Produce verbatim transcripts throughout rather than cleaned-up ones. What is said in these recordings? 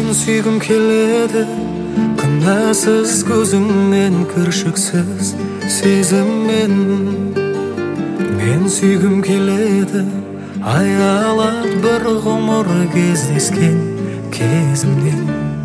Мен сүйгім келеді күнәсіз көзіңнен, кіршіксіз сезіммен. Мен сүйгім келеді аялап бір ғұмыр кездескен кезімнен.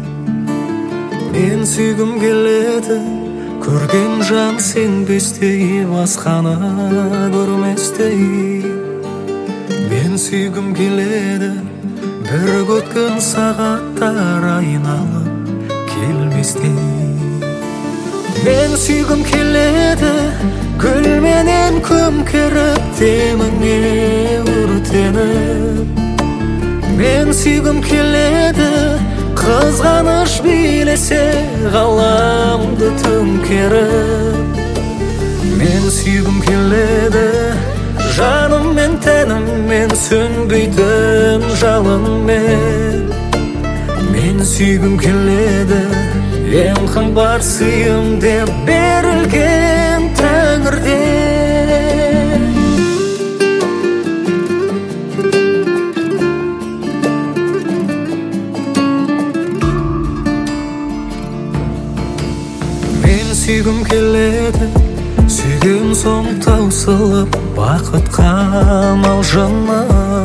Мен сүйгім келеді көрген жан сенбестей, басқаны көрместей. Мен сүйгім келеді бір өткен сағаттар айналып келместей. Мен сүйгім келеді гүлменен көмкеріп, деміңе өртеніп. Мен сүйгім келеді қызғаныш билесе, ғаламды төңкеріп. Мен сүйгім келеді жаныммен тәніммен, сөнбейтін жалынмен. Мен сүйгім келеді ең қымбат сыйым деп берілген Тәңірден. Мен сүйгім келеді сүйген соң таусылып бақытқа малжына.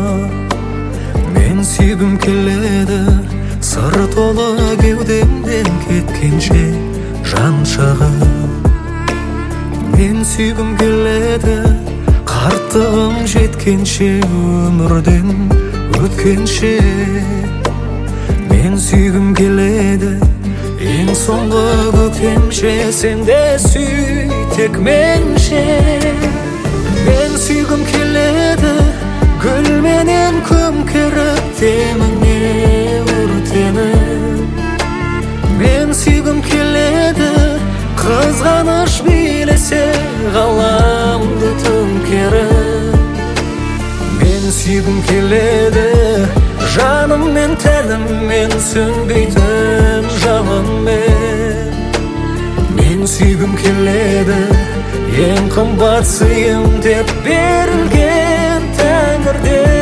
Мен сүйгім келеді сыр толы кеудемден кеткенше жан шығып. Мен сүйгім келеді қарттығым жеткенше, өмірден өткенше. Мен сүйгім келеді ең соңғы көкемше, сен де сүй тек менше. Мен сүйгім келеді гүлменен көмкеріп, деміңе өртеніп. Мен сүйгім келеді қызғаныш билесе, ғаламды төңкеріп. Мен сүйгім келеді жаныммен тәніммен, сөнбейтін жалынмен. Мен сүйгім келеді ең қымбат сыйым деп берілген Тәңірден.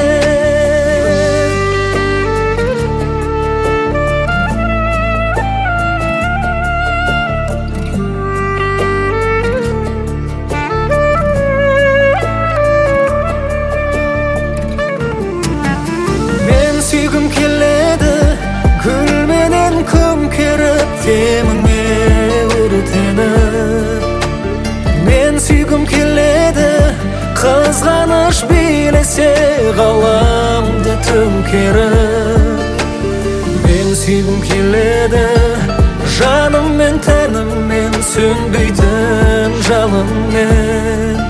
Мен сүйгім келеді гүлменен көмкеріп, деміңе өртеніп. Мен сүйгім келеді қызғаныш билесе, ғаламды төңкеріп. Мен сүйгім келеді жаныммен тәніммен, сөнбейтін жалынмен.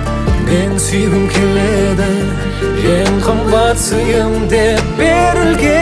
Мен сүйгім келеді ең қымбат сыйым деп берілген